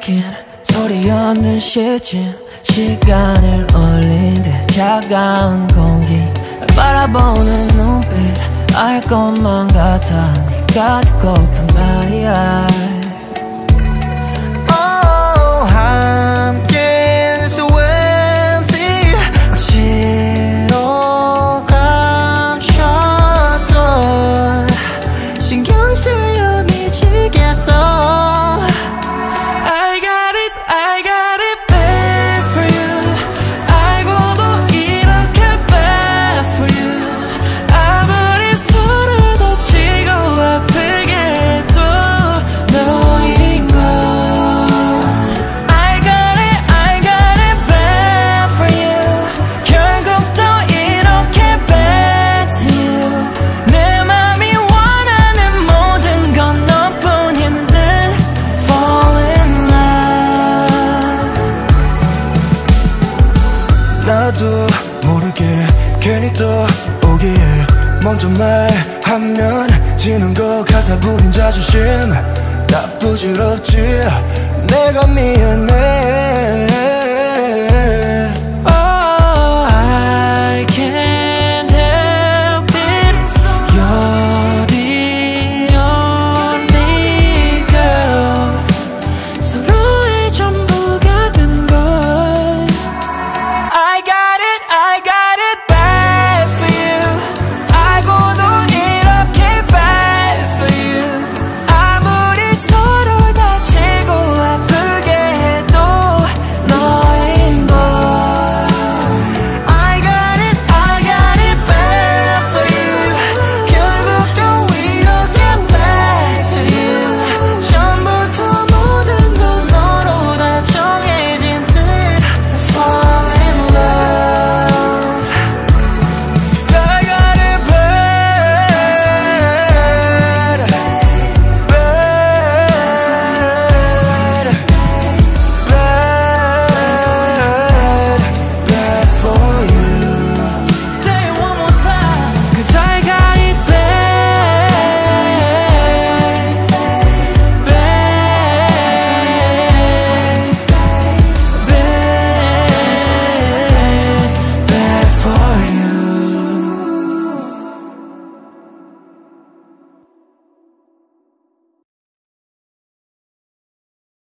막힌 소리 없는 시쯤 시간을 올린 듯 차가운 공기 날 바라보는 눈빛 알 것만 같아 네가 듣고픈 my eye 함께해서 왠지 억지로 감췄던 신경 쓰여 미치겠어 I got it bad for you 알고도 이렇게 bad for you 아무리 서로 다치고 아프게 해도 너인걸 I got it bad for you 결국 또 이렇게 bad to you 내 맘이 원하는 모든 건 너뿐인 듯 fall in love 나도 모르게 괜히 떠오기에 먼저 말하면 지는 것 같아 부린 자존심 나쁘질 없지 내가 미안해